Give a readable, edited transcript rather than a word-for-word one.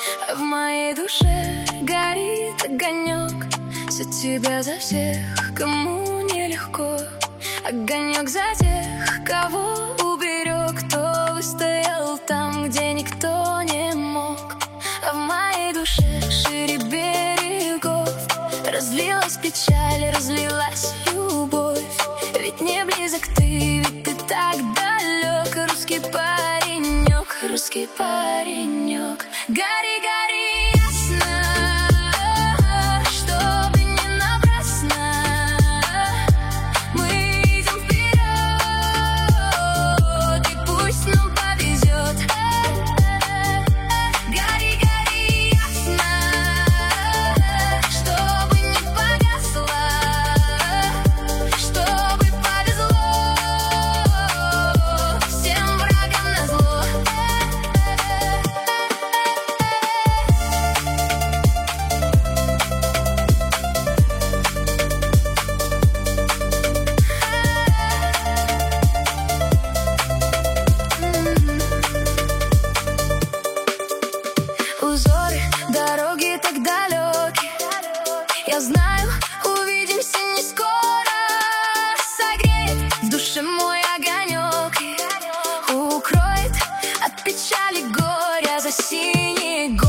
В моей душе горит огонек. За тебя, за всех, кому нелегко. Огонек за тех, кого уберег, кто выстоял там, где никто не мог. А в моей душе шире берегов разлилась печаль, разлилась любовь. Ведь не близок ты, ведь ты так далек. Русский паренек, русский паренек. Гори, гори ясно, чтобы не напрасно. Мы идем вперед, и пусть нам повезет. Гори, гори ясно, чтобы не погасло, чтобы повезло всем врагам назло. Узоры, дороги так далеки. Я знаю, увидимся не скоро. Согреет в душе мой огонек и укроет от печали горя за синей горы.